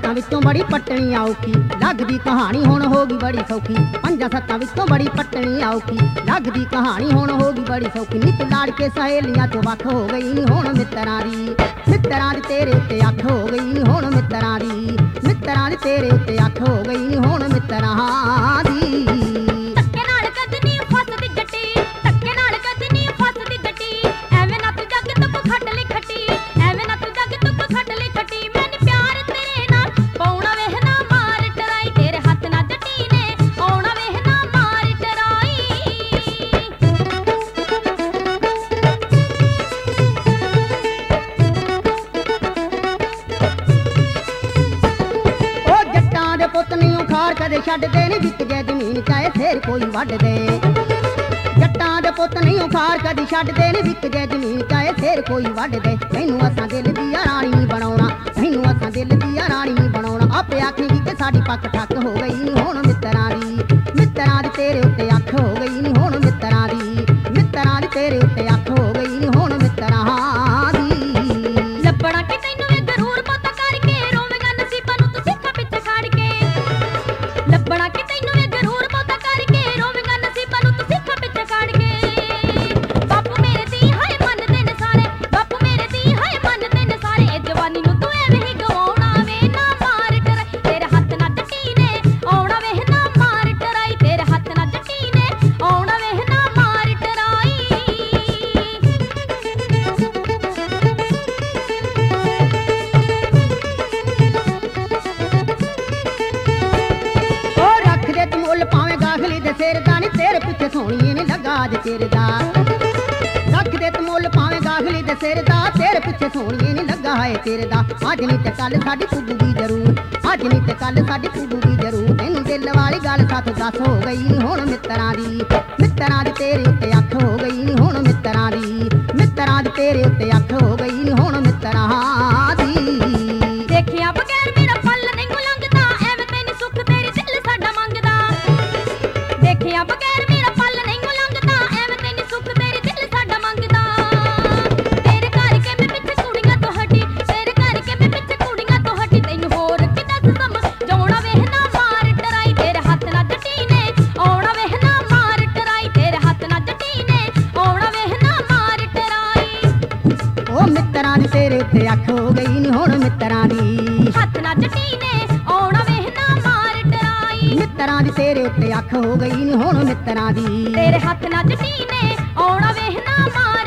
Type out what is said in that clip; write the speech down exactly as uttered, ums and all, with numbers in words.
सत्तां विचों बड़ी पटनी औखी लगदी कहानी हुण हो गई बड़ी सौखी। पंजां सत्तां विचों बड़ी पटनी औखी लगदी कहानी हुण हो गई बड़ी सौखी। नी तूं लाड़ के सहेलियां तो वख हो गई नी हुण मित्तरां दी मित्तरां दी तेरे उत्ते अख हो गई नी हुण मित्तरां दी मित्तरां दी तेरे उत्ते अख हो गई नी हुण मित्तरां दी। कदे छड्डदे नी विक जे जमीन चाहे फेर कोई वड्ड दे। जट्टां दे पुत्त नहीं उखाड़ कदी छड्डदे नी विक जे जमीन चाहे फेर कोई वड्ड दे। तैनूं असां दिल दी राणी नहीं बनाउणा तैनूं असां दिल दी राणी नहीं बनाउणा। आपे आखेगी कि साडी पक्क ठक हो गई नी हुण मित्तरां दी मित्तरां दी तेरे उत्ते अख हो गई नी हुण मित्तरां दी मित्तरां दी तेरे उत्ते अख हो गई नी हुण मित्तरां दी। ਲੱਭਣਾ ਕਿ ਤੈਨੂੰ ਵੀ ਜ਼ਰੂਰ ਪੁੱਤ ਕਰਕੇ ਰੋਵੇਂਗਾ ਨਸੀਬਾਂ ਨੂੰ ਤੂੰ ਸਿੱਖਾਂ ਪਿੱਛੇ ਖੜ ਕੇ। ਲੱਭਣਾ ਕਿ ਤੈਨੂੰ ਵੀ ਜ਼ਰੂਰ ਪੁੱਤ ਕਰਕੇ ਰੋਵੇਂਗਾ ਨਸੀਬਾਂ ਨੂੰ ਤੂੰ ਸਿੱਖਾਂ ਪਿੱਛੇ ਖੜ ਕੇ। ਬਾਪੂ ਮੇਰੇ ਦੀ ਹਾਏ ਮੰਨਦੇ ਨੇ ਸਾਰੇ ਬਾਪੂ ਮੇਰੇ ਦੀ ਹਾਏ ਮੰਨਦੇ ਨੇ ਸਾਰੇ। ਇਹ ਜਵਾਨੀ ਨੂੰ ਤੂੰ ਐਵੇਂ ਹੀ ਗਵਾਉਣਾ ਵੇ ਨਾ ਮਾਰ ਟਰਾਈ ਤੇਰੇ ਹੱਥ ਨਾਲ ਜੱਟੀ ਨੇ ਆਉਣਾ ਵੇ ਨਾ ਮਾਰ ਟਰਾਈ ਤੇਰੇ ਹੱਥ ਨਾਲ ਜੱਟੀ ਨੇ ਆਉਣਾ ਵੇ ਨਾ ਮਾਰ ਟਰਾਈ। सिर दा नी तेरे पिछे सोहणीए नी लगा अज तेरे दा रख दे तू मुल पावे गागली दे सिर दा तेरे पिछे सोहणीए नी लगा है तेरे दा। अज नी ते कल साडी पुगूगी जरूर अज नी ते कल साडी पुगूगी जरूर। तैनूं दिल वाली गल साथ दस हो गई नी हुण मित्तरां दी मित्तरां दी तेरे उत्ते अख हो गई नी हुण मित्तरां दी मित्तरां दी तेरे उत्ते अख हो गई नी हुण मित्तरां दी। देखिया बगैर मेरा पल नहीं लंघदा एवें तैनूं सुख तेरी दिल साडा मंगदा। देखिया बगैर मेरा पल नहीं लंघदा एवें तैनूं सुख तेरी दिल साडा मंगदा। तेरे करके मैं पिछे कुड़ियां तो हटी तेरे करके मैं पिछे कुड़ियां तो हटी। तैनूं होर कि दस समझाउणा वे ना मार टराई तेरे हत्थ नाल जट्टी ने आउणा वे ना मार टराई तेरे हत्थ नाल जट्टी ने आउणा वे ना मार टराई। ओ मित्तरां दी तेरे उत्ते अख हो गई नी हुण मित्तरां दी हत्थ नाल जट्टी ने आउणा वे ना मार टराई। मित्तरां दी तेरे उत्ते अख हो गई नी हुण मित्तरां दी तेरे हत्थ नाल जट्टी ने आउणा वे ना मार